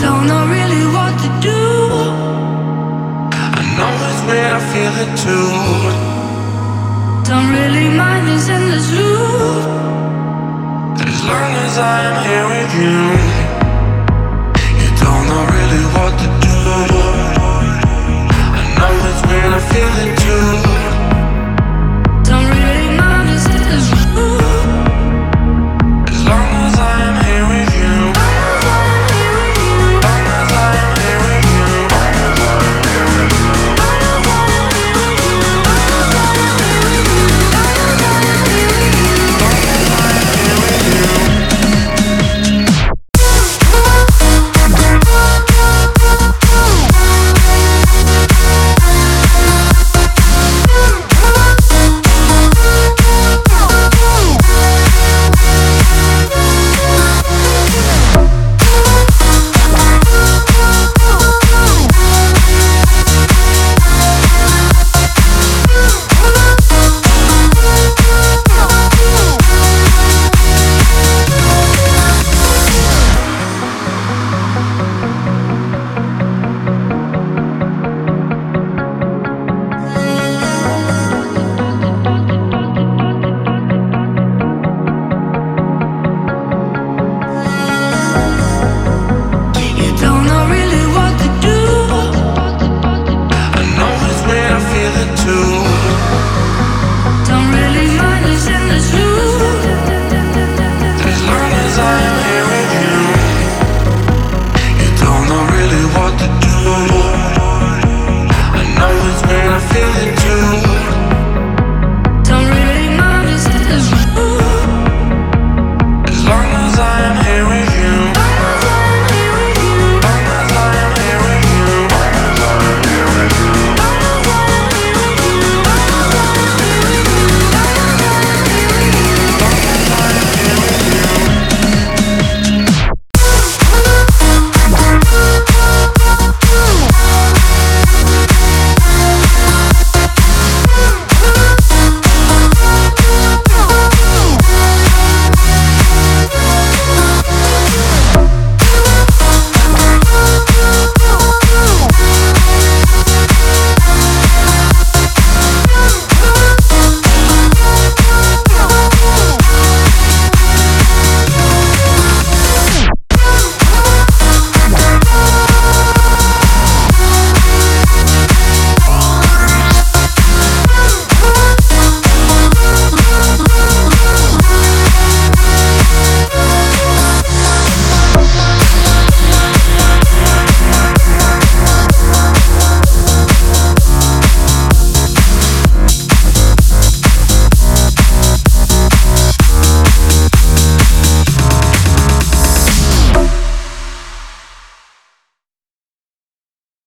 Don't know really what to do. I know it's weird, I feel it too. Don't really mind this endless loop, as long as I am here with you. You don't know really what to do. I know it's weird, I feel it too.